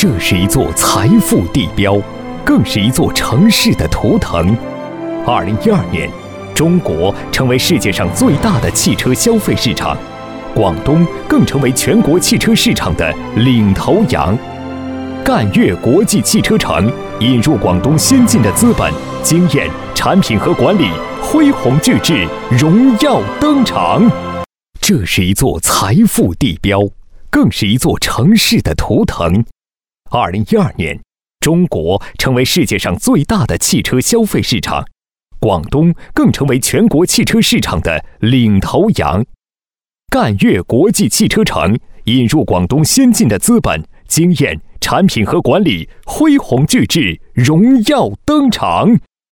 这是一座财富地标，更是一座城市的图腾。2012年，中国成为世界上最大的汽车消费市场，广东更成为全国汽车市场的领头羊。赣粤国际汽车城引入广东先进的资本、经验、产品和管理，恢宏巨制，荣耀登场。这是一座财富地标，更是一座城市的图腾。2012年，中国成为世界上最大的汽车消费市场，广东更成为全国汽车市场的领头羊。赣粤国际汽车城引入广东先进的资本、经验、产品和管理，恢宏巨制，荣耀登场。